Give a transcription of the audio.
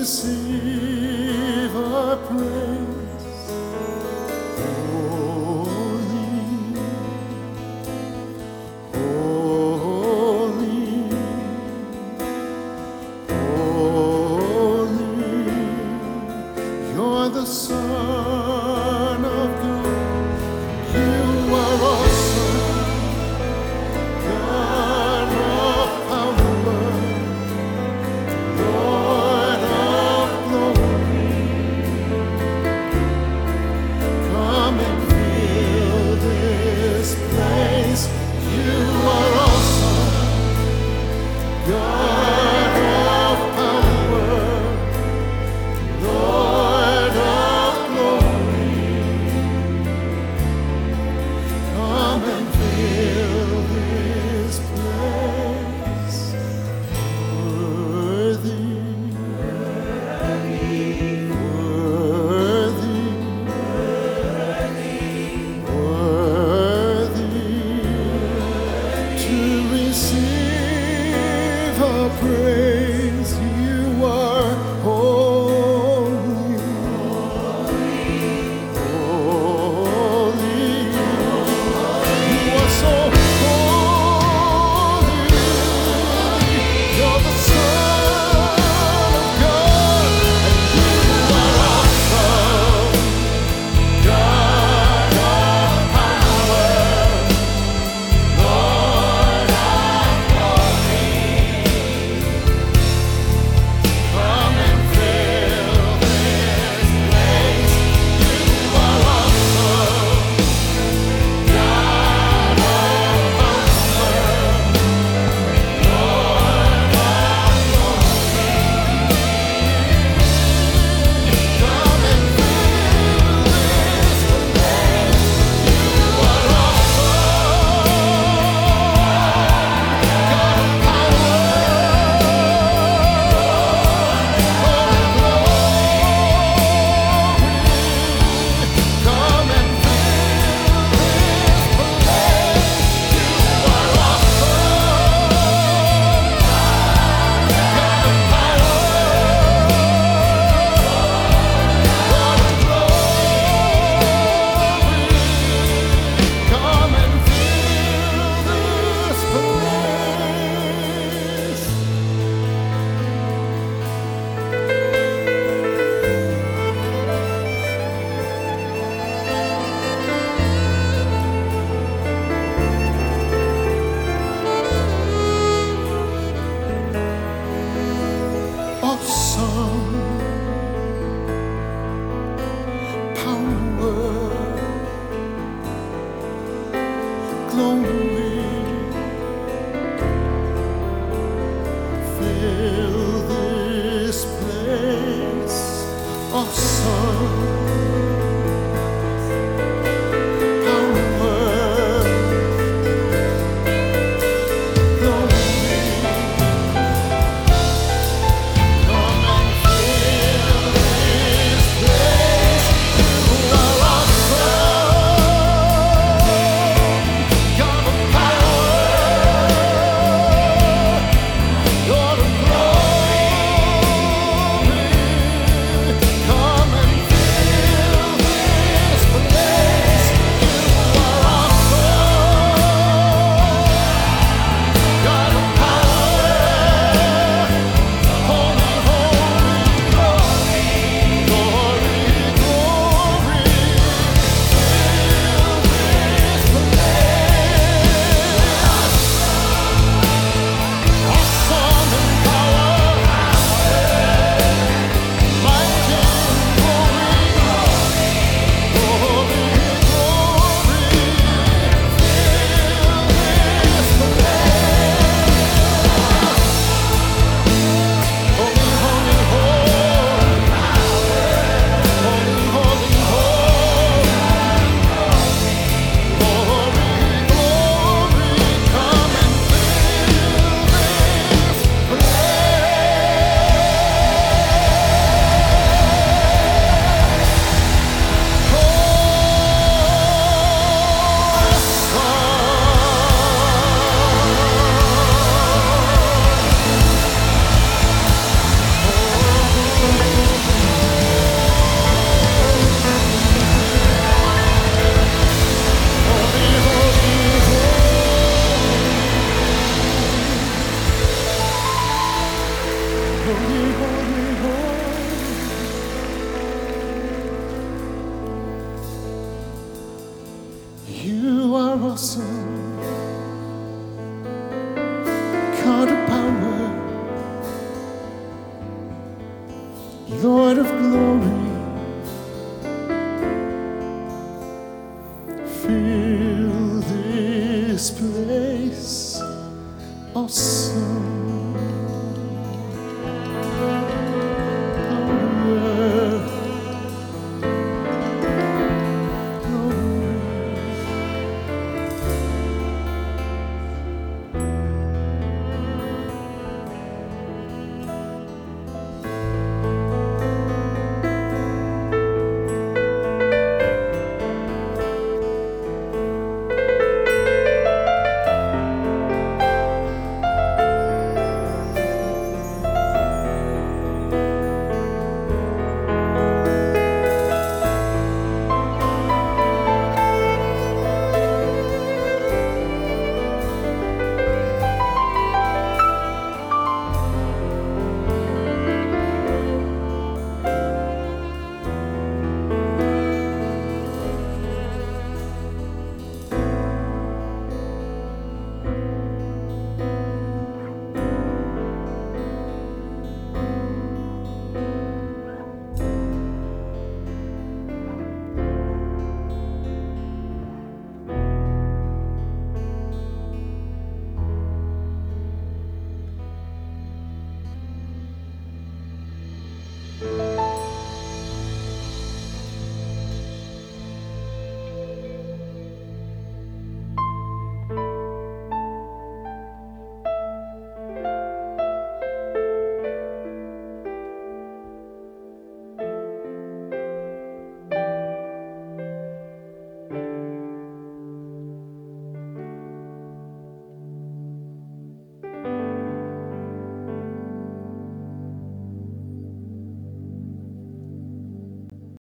receive our praise. Holy, holy, holy, you're the Son of God. You are awesome, God of power, Lord of glory. Come and fill this place. You are awesome, God of power, Lord of glory. Come and fill this place. Worthy, worthy, worthy to receive our praise. You are holy, holy. You are so holy. You're the Son of God, and you are awesome, God of power, Lord of glory. Come and fill this place. You are awesome, God of power, Lord of glory. Come and fill this place. You are awesome power, glory, fill this place. Awesome power, glory. Come and fill this place. You are awesome, God of power, Lord of glory. Come and fill Lord of glory.